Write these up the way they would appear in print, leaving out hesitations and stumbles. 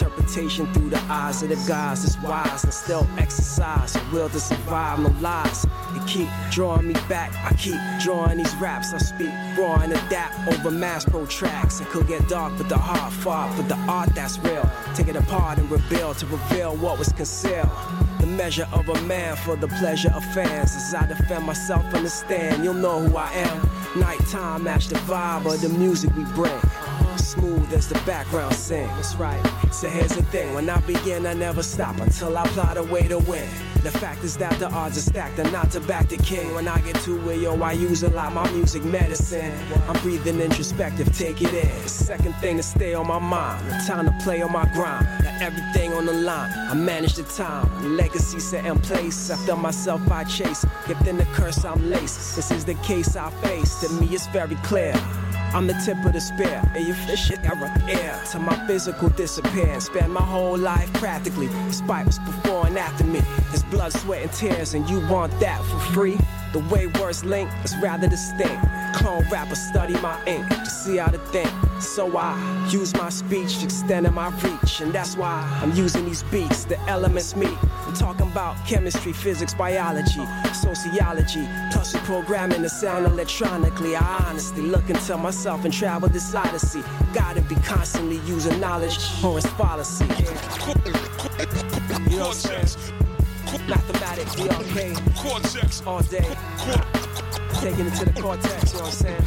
interpretation through the eyes of the guys that's wise and still exercise a will to survive, no lies. They keep drawing me back, I keep drawing these raps. I speak raw and adapt over mass pro tracks. It could get dark, but the heart fought for the art that's real. Take it apart and rebuild to reveal what was concealed. The measure of a man for the pleasure of fans. As I defend myself in the stand, you'll know who I am. Nighttime match the vibe of the music we bring. Smooth as the background sing. That's right. So here's the thing, when I begin I never stop until I plot a way to win. The fact is that the odds are stacked and not to back the king. When I get to it, yo, I use a lot my music medicine. I'm breathing introspective, take it in. Second thing to stay on my mind, the time to play on my grind. Got everything on the line, I manage the time. Legacy set in place, after myself I chase. Gift in the curse I'm laced, this is the case I face. To me it's very clear, I'm the tip of the spear, and you fish it air till my physical disappear and spend my whole life practically, despite what's before and after me. It's blood, sweat, and tears, and you want that for free? The way words link is rather distinct. Clone rappers study my ink to see how to think. So I use my speech, extending my reach, and that's why I'm using these beats, the elements meet. I'm talking about chemistry, physics, biology, sociology, plus programming the sound electronically. I honestly look into myself and travel this odyssey. Gotta be constantly using knowledge or it's fallacy. You know what I'm saying? Mathematics, we arcade, cortex all day. Taking it to the cortex, you know what I'm saying?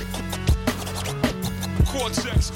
Cortex.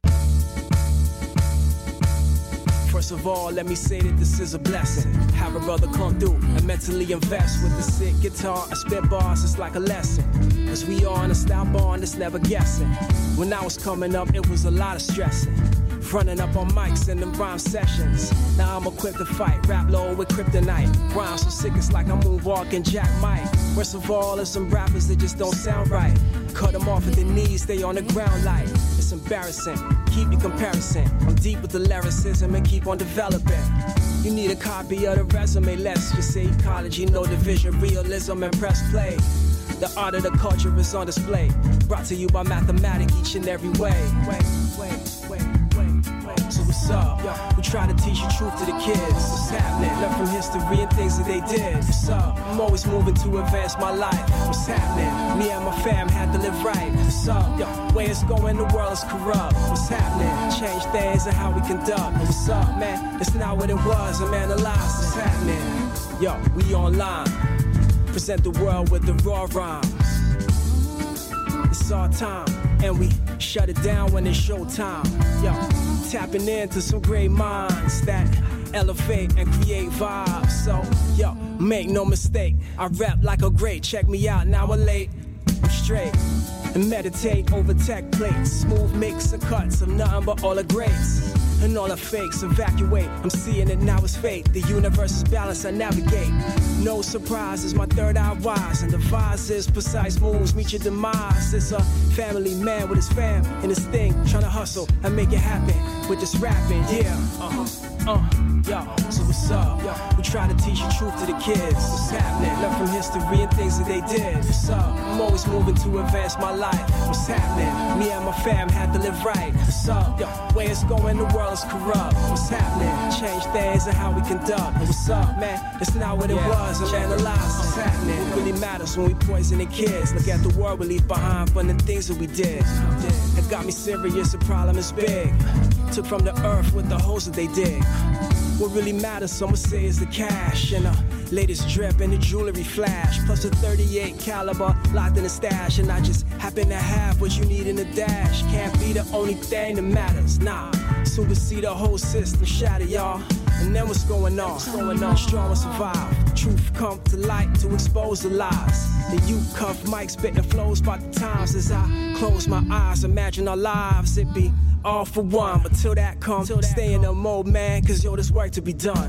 First of all, let me say that this is a blessing. Have a brother come through and mentally invest with the sick guitar. I spit bars, it's like a lesson. Cause we are on a style bond that's never guessing. When I was coming up, it was a lot of stressing. Running up on mics in them rhyme sessions. Now I'm equipped to fight, rap low with kryptonite. Rhymes so sick it's like I'm moonwalking Jack Mike. Worst of all, there's some rappers that just don't sound right. Cut them off at the knees, stay on the ground like it's embarrassing. Keep your comparison. I'm deep with the lyricism and keep on developing. You need a copy of the resume, let's just say ecology, no division, realism and press play. The art of the culture is on display. Brought to you by mathematics each and every way. So what's up? We try to teach the truth to the kids. What's happening? Learn from history and things that they did. What's up? I'm always moving to advance my life. What's happening? Me and my fam had to live right. What's up? Yo, way it's going, the world is corrupt. What's happening? Change things and how we conduct. What's up, man? It's not what it was. I'm analyzed. What's happening? Yo, we online. Present the world with the raw rhymes. It's our time, and we shut it down when it's showtime. Yo, tapping into some great minds that elevate and create vibes. So, yo, make no mistake, I rap like a great. Check me out, now I'm late, I'm straight. And meditate over tech plates. Smooth mix of cuts of nothing but all the greats. And all the fakes evacuate. I'm seeing it now, it's fate. The universe is balanced, I navigate. No surprises, my third eye wise. And devises precise moves meet your demise. It's a family man with his fam and his thing. Trying to hustle and make it happen with this rapping, yeah. Yo, so what's up? Yo, we try to teach the truth to the kids. What's happening? Learn from history and things that they did. What's up? I'm always moving to advance my life. What's happening? Me and my fam had to live right. What's up? Yo, way it's going, the world is corrupt. What's happening? Change things and how we conduct. What's up, man? It's not what it was. I'm analyzed. What's happening? What really matters when we poisoning kids? Look at the world we leave behind from the things that we did. It got me serious, the problem is big. Took from the earth with the holes that they dig. What really matters, someone say, is the cash and the latest drip and the jewelry flash, plus a 38 caliber locked in the stash. And I just happen to have what you need in the dash. Can't be the only thing that matters, nah. Soon we see the whole system shatter, y'all. And then what's going on? Strong will survive. Truth come to light to expose the lies. The you cuff mic spitting flows by the times. As I close my eyes, imagine our lives. It be all for one, but till that comes, stay in the mode, man, cause yo, there's work to be done.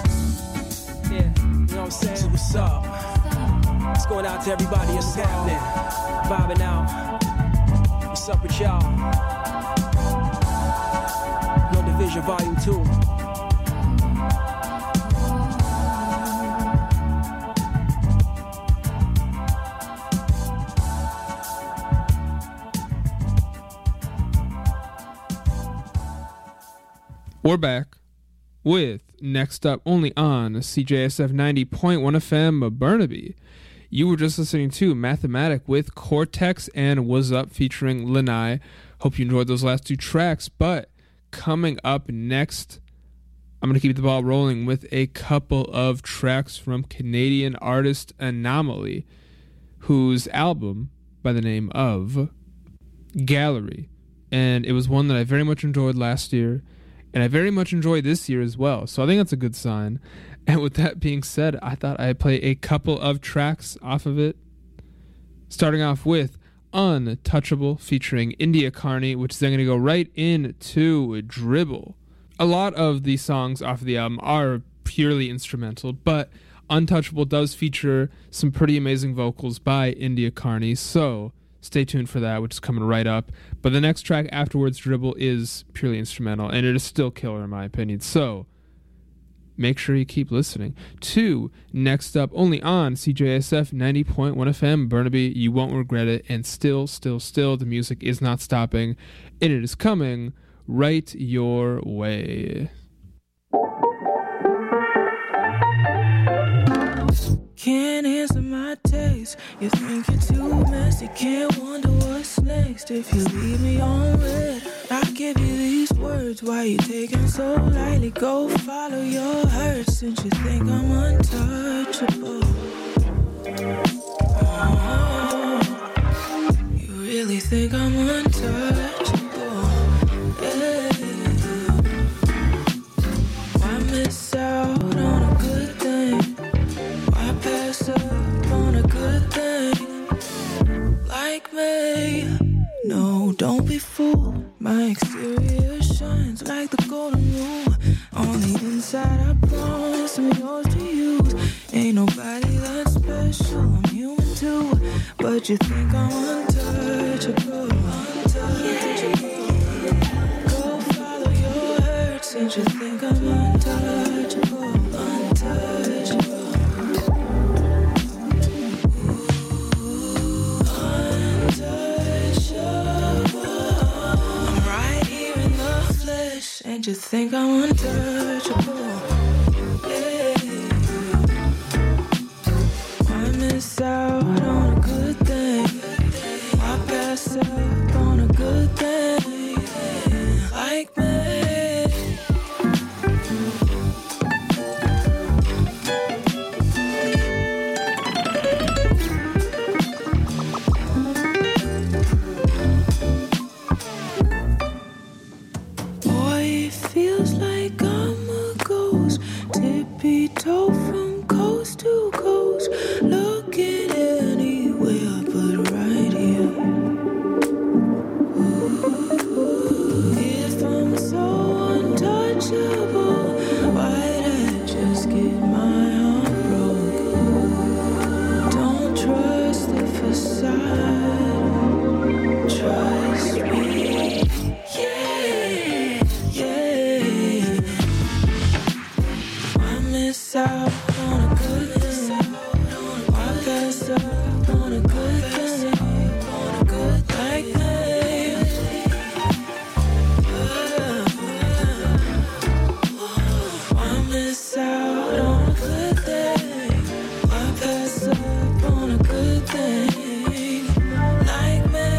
Yeah, you know what I'm saying? So what's up? It's going out to everybody, it's happening. Vibing out. What's up with y'all? No Division Volume 2. We're back. with Next Up only on CJSF 90.1 FM Burnaby. You were just listening to Mathematic with Cortex and Was Up featuring Lanai. Hope you enjoyed those last two tracks, but coming up next, I'm going to keep the ball rolling with a couple of tracks from Canadian artist Anomaly, whose album by the name of Gallery. And it was one that I very much enjoyed last year, and I very much enjoy this year as well. So I think that's a good sign. And with that being said, I thought I'd play a couple of tracks off of it. Starting off with Untouchable featuring India Carney, which is then going to go right into Dribble. A lot of the songs off of the album are purely instrumental, but Untouchable does feature some pretty amazing vocals by India Carney, so stay tuned for that, which is coming right up. But the next track afterwards, Dribble, is purely instrumental, and it is still killer in my opinion. So make sure you keep listening to Next Up only on CJSF 90.1 FM Burnaby. You won't regret it, and still, the music is not stopping, and it is coming right your way. Can't answer my text. You think you're too messy. Can't wonder what's next. If you leave me on red, I'll give you these words. Why you taking so lightly? Go follow your hurt. Since you think I'm untouchable. Oh, you really think I'm untouchable? Yeah. Why miss out on a good thing? Pass up on a good thing like me. No, don't be fooled. My exterior shines like the golden rule. On the inside, I promise I'm yours to use. Ain't nobody that special. I'm human too, but you think I'm untouchable. Yeah. Go follow your hurt since you think I'm untouchable. Untouchable. And you think I'm untouchable, yeah. Why miss out on a good thing? Why pass up on a good thing like me? Feels like I'm a ghost, tippy-toe from coast to coast, looking anywhere but right here. Ooh, if I'm so untouchable, why'd I just get my heart broke? Don't trust the facade, trust me. Miss out on a good thing. Why pass up on a good thing? On a good like me. Why miss out on a good thing? Why pass up on a good thing like me?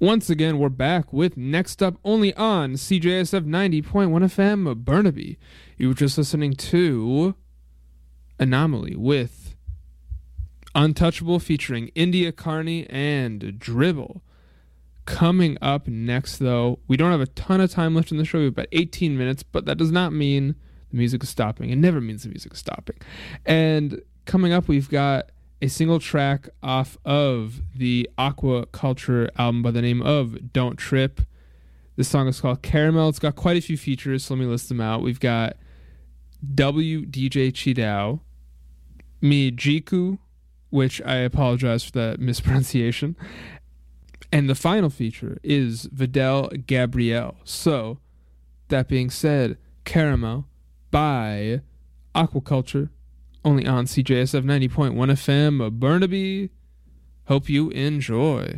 Once again, we're back with Next Up only on CJSF 90.1 FM Burnaby. You were just listening to Anomaly with Untouchable featuring India Carney and Dribble. Coming up next, though, we don't have a ton of time left in the show. We have about 18 minutes, but that does not mean the music is stopping. It never means the music is stopping. And coming up, we've got a single track off of the Aqua Culture album by the name of Don't Trip. This song is called Caramel. It's got quite a few features, so let me list them out. We've got WDJ Chidao, Mijiku, which I apologize for that mispronunciation, and the final feature is Vidal Gabriel. So, that being said, Caramel by Aquaculture, only on CJSF 90.1 FM Burnaby. Hope you enjoy.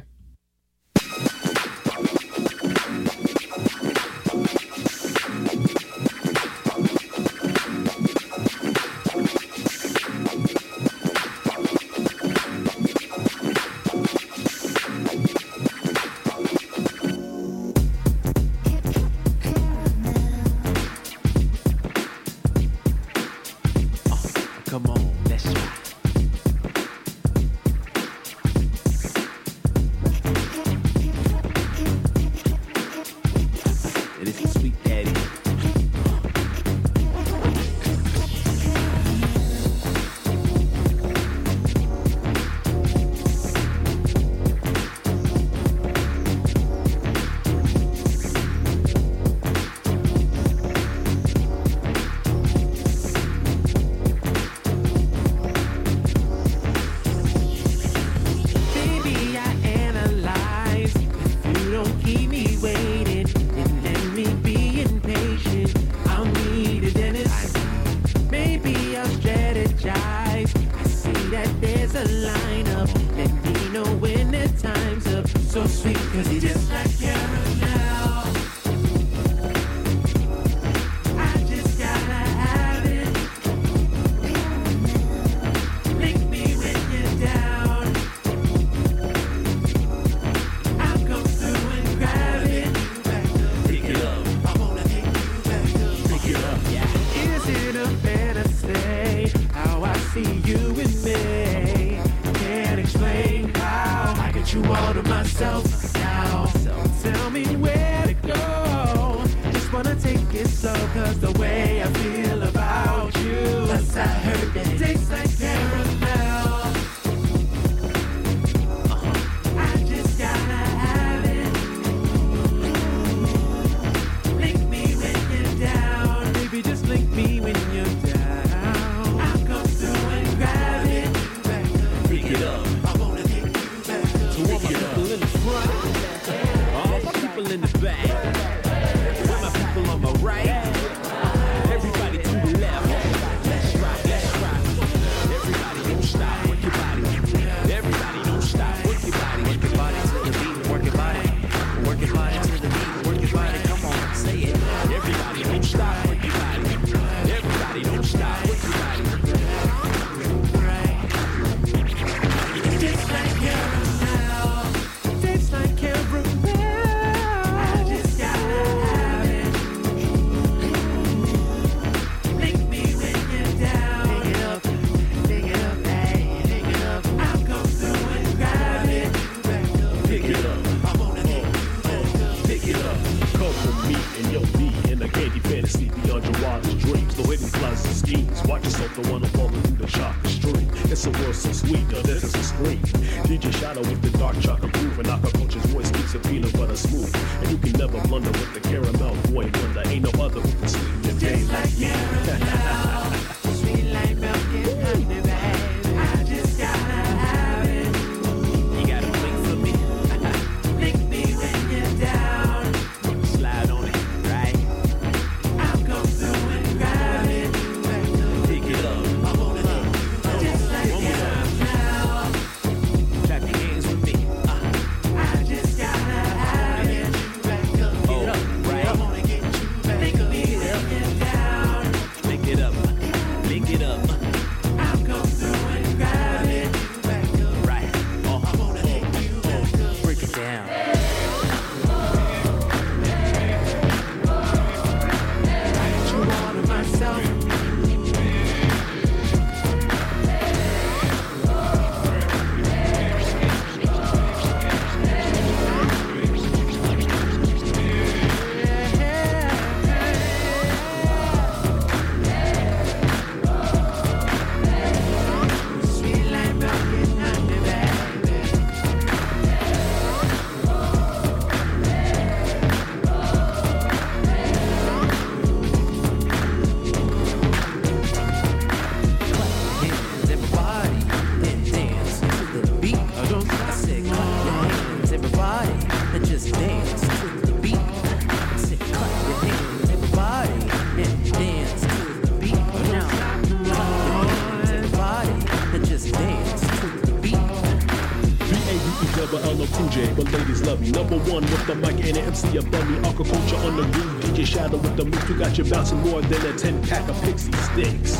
like 2J, but ladies love me. Number one with the mic and an MC above me. Aquaculture on the groove, DJ Shadow with the move. You got you bouncing more than a 10-pack of Pixie Sticks.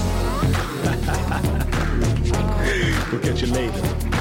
We'll catch you later.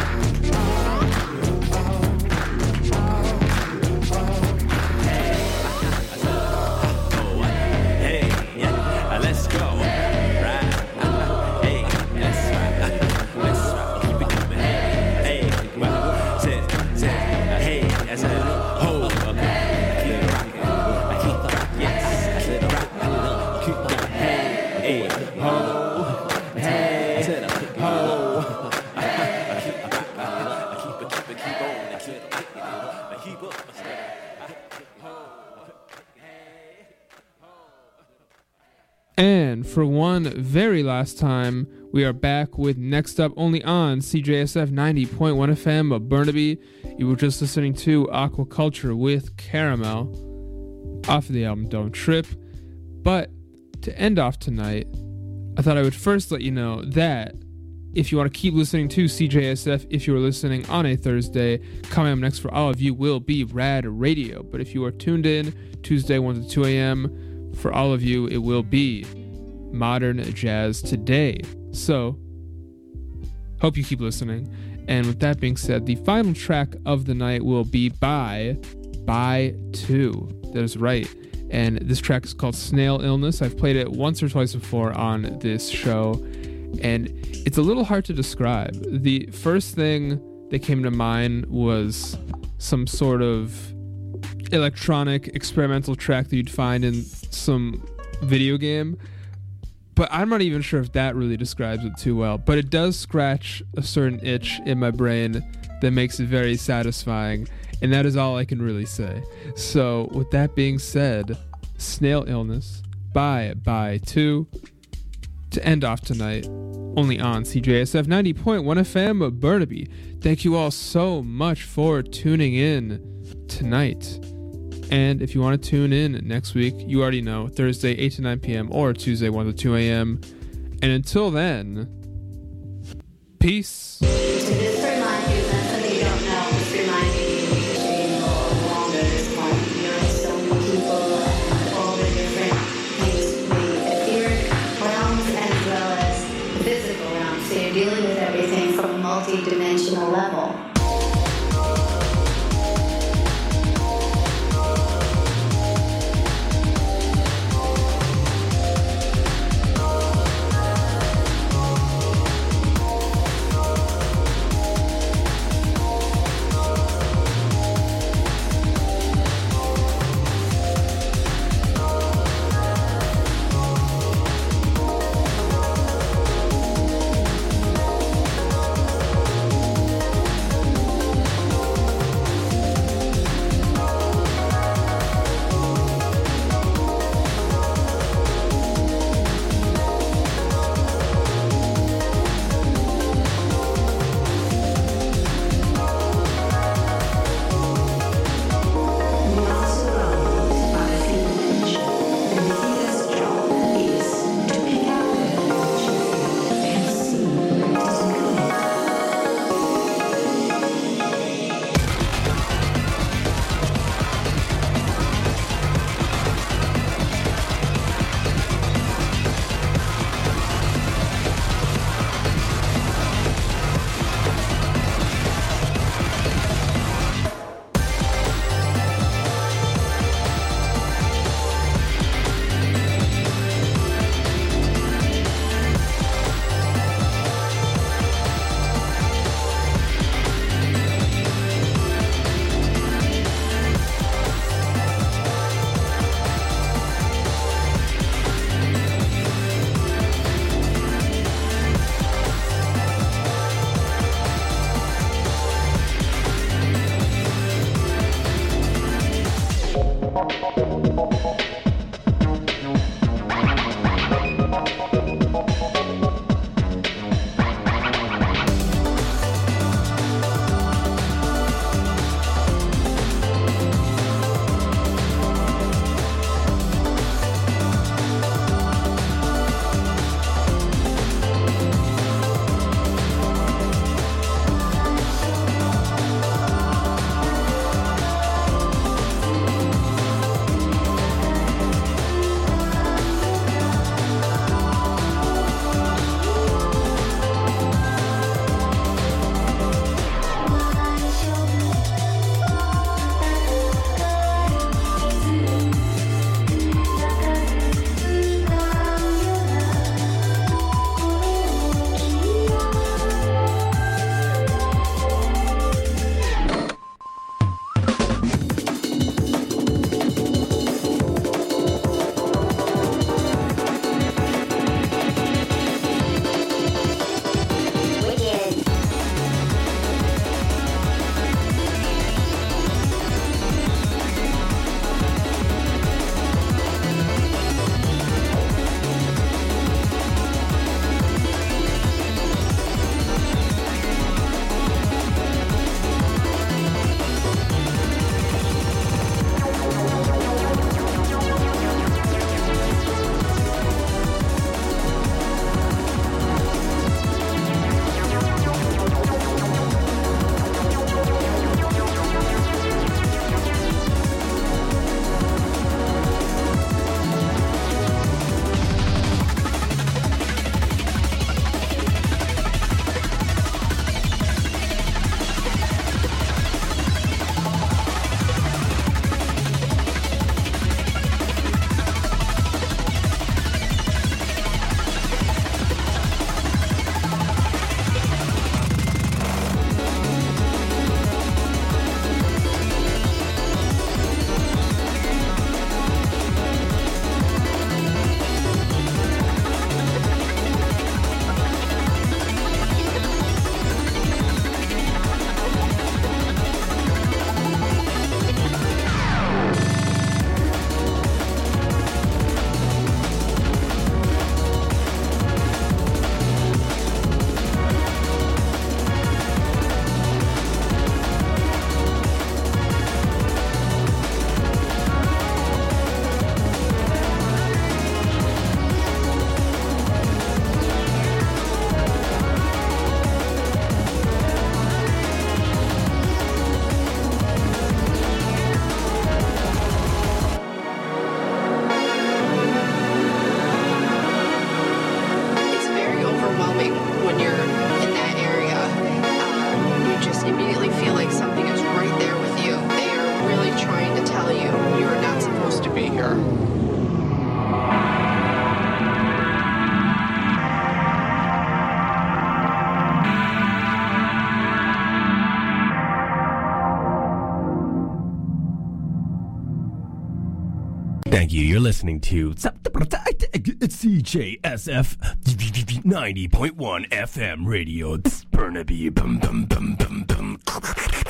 And for one very last time, we are back with Next Up only on CJSF 90.1 FM of Burnaby. You were just listening to Aquaculture with Caramel off of the album Don't Trip. But to end off tonight, I thought I would first let you know that if you want to keep listening to CJSF, if you are listening on a Thursday, coming up next for all of you will be Rad Radio. But if you are tuned in Tuesday 1 to 2 a.m., for all of you, it will be Modern Jazz Today. So, hope you keep listening. And with that being said, the final track of the night will be by 2. That is right. And this track is called Snail Illness. I've played it once or twice before on this show, and it's a little hard to describe. The first thing that came to mind was some sort of electronic experimental track that you'd find in some video game, but I'm not even sure if that really describes it too well. But it does scratch a certain itch in my brain that makes it very satisfying, and that is all I can really say. So with that being said, Snail Illness by 2 to end off tonight, only on CJSF 90.1 FM of Burnaby. Thank you all so much for tuning in tonight. And if you want to tune in next week, you already know, Thursday 8 to 9 p.m. or Tuesday 1 to 2 a.m. And until then, peace. So just to remind you that something you don't know, just remind you no longer this point. You know, so many people and all the different things, the etheric realms as well as the physical realms. So you're dealing with everything from a multi-dimensional level. you. You're listening to CJSF 90.1 FM radio. Burnaby. Bum, bum, bum, bum, bum.